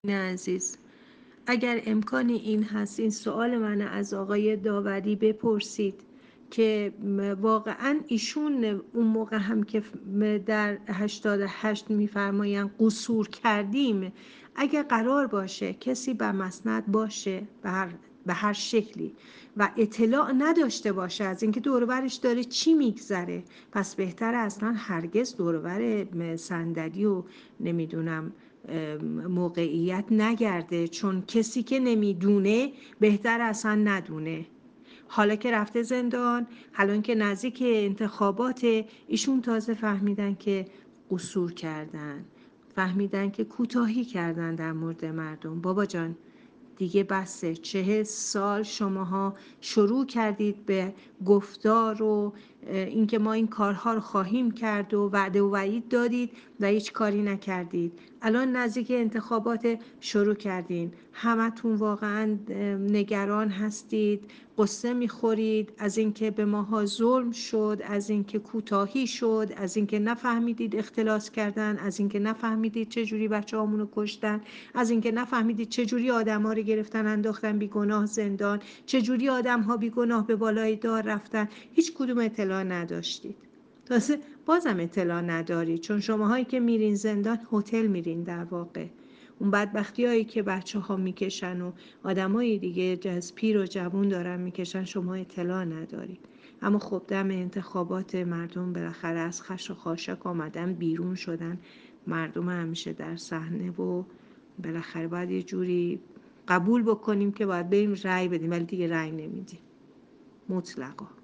نه عزیز، اگر امکان این هست این سوال من از آقای داوری بپرسید که واقعا ایشون اون موقع هم که در 88 میفرمایند قصور کردیم، اگر قرار باشه کسی به مسند باشه به هر شکلی و اطلاع نداشته باشه از اینکه دور و برش داره چی میگذره، پس بهتره اصلا هرگز دور و بر صندلی و نمیدونم موقعیت نگرده، چون کسی که نمیدونه بهتر اصلا ندونه. حالا که رفته زندان، حالا که نزدیک انتخابات، ایشون تازه فهمیدن که قصور کردن، فهمیدن که کوتاهی کردن در مورد مردم. بابا جان دیگه بسه، 40 سال شماها شروع کردید به گفتار و اینکه ما این کارها رو خواهیم کرد و وعده و وعید دادید و هیچ کاری نکردید. الان نزدیک انتخابات شروع کردین، همتون واقعا نگران هستید، قصه میخورید از اینکه به ماها ظلم شد، از اینکه کوتاهی شد، از اینکه نفهمیدید اختلاس کردن، از اینکه نفهمیدید چه جوری بچه‌هامون رو کشتن، از اینکه نفهمیدید چه جوری آدم‌ها رو گرفتن انداختن بیگناه زندان، چه جوری آدم‌ها بیگناه به بالای دار رفتن. هیچ کدوم اطلاع نداشتید. تازه بازم اطلاع نداری، چون شماهایی که میرین زندان هتل میرین در واقع. اون بدبختی هایی که بچه ها میکشن و آدم های دیگه از پیر و جوون دارن میکشن شما اطلاع ندارید. اما خب دم انتخابات مردم بالاخره از خش و خاشاک آمدن بیرون شدن، مردم همیشه در صحنه و بالاخره باید یه جوری قبول بکنیم که باید بریم رأی بدیم، ولی دیگه رأی نمیدیم مطلقا.